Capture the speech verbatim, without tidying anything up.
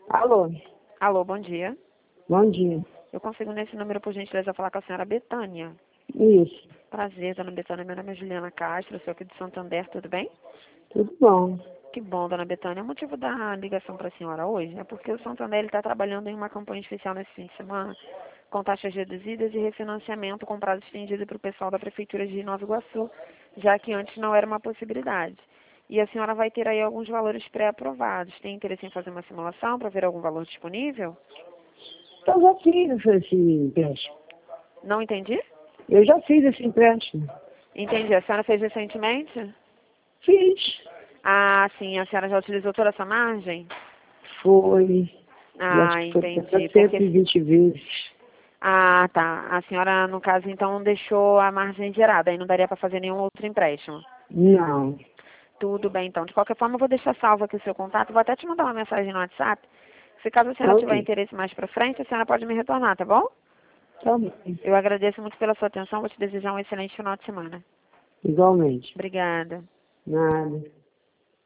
Alô, Alô, bom dia. bom dia. Eu consigo nesse número, por gentileza, falar com a senhora Betânia. Isso, Prazer, dona Betânia. Meu nome é Juliana Castro, sou aqui de Santander, tudo bem? tudo bom. Que bom, dona Betânia. O motivo da ligação para a senhora hoje é porque o Santander está trabalhando em uma campanha especial nesse fim de semana, com taxas reduzidas e refinanciamento com prazo estendido para o pessoal da Prefeitura de Nova Iguaçu, já que antes não era uma possibilidade. E a senhora vai ter aí alguns valores pré-aprovados. Tem interesse em fazer uma simulação para ver algum valor disponível? Eu já fiz esse empréstimo. Não entendi? Eu já fiz esse empréstimo. Entendi. A senhora fez recentemente? Fiz. Ah, sim. A senhora já utilizou toda essa margem? Foi. Eu acho Ah, que foi entendi. cento e Porque... vinte vezes. Ah, tá. A senhora, no caso, então, deixou a margem gerada. Aí não daria para fazer nenhum outro empréstimo. Não. Tudo bem, então. De qualquer forma, eu vou deixar salvo aqui o seu contato. Vou até te mandar uma mensagem no WhatsApp. Se caso a senhora tiver Ok. interesse mais para frente, a senhora pode me retornar, tá bom? Tá bem. Eu agradeço muito pela sua atenção. Vou te desejar um excelente final de semana. Igualmente. Obrigada. Nada.